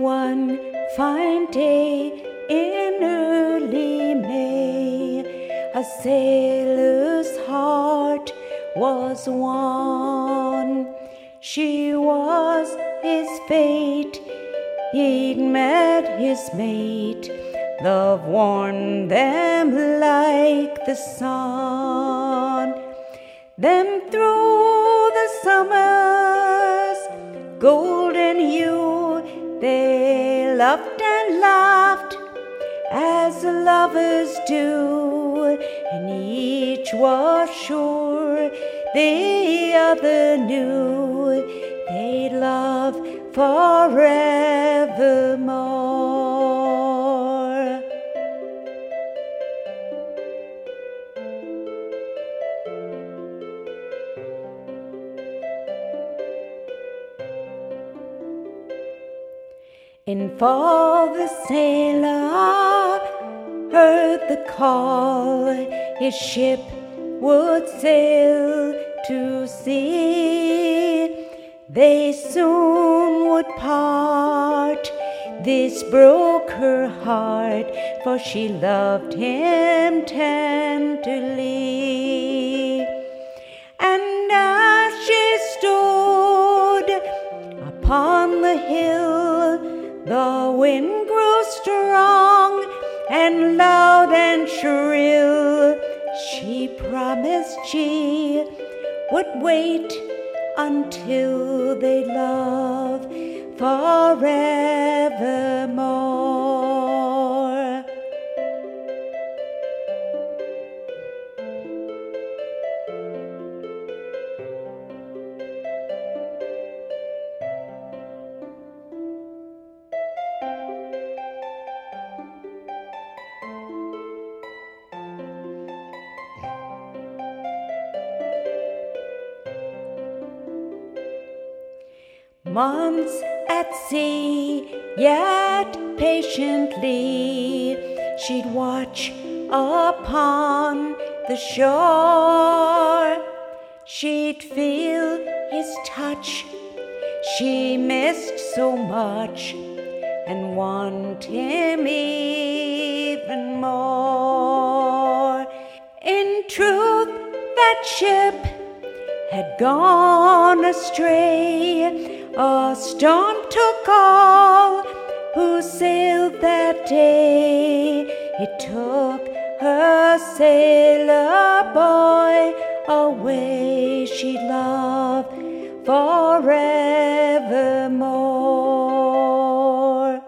One fine day in early May, a sailor's heart was won. She was his fate, he'd met his mate. Love warmed them like the sun. Then through the summer's golden hue, they loved and laughed as lovers do, and each was sure the other knew they'd love forevermore. In fall the sailor heard the call, his ship would sail to sea. They soon would part. This broke her heart, for she loved him tenderly. And as she stood upon the hill, the wind grew strong and loud and shrill. She promised she would wait until they love forevermore. Months at sea, yet patiently she'd watch upon the shore. She'd feel his touch, she missed so much, and want him even more. In truth, that ship had gone astray. A storm took all who sailed that day. It took her sailor boy away she loved forevermore.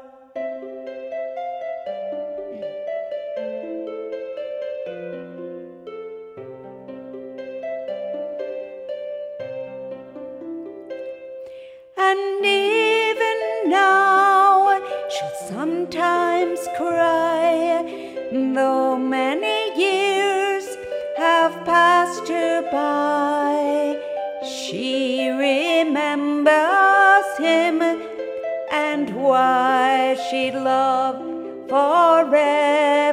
And even now she'll sometimes cry, though many years have passed her by. She remembers him and why she'd love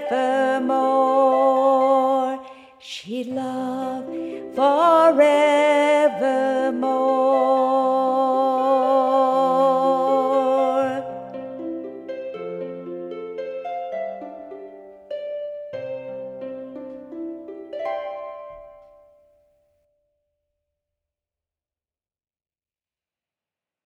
forevermore. She'd love forevermore.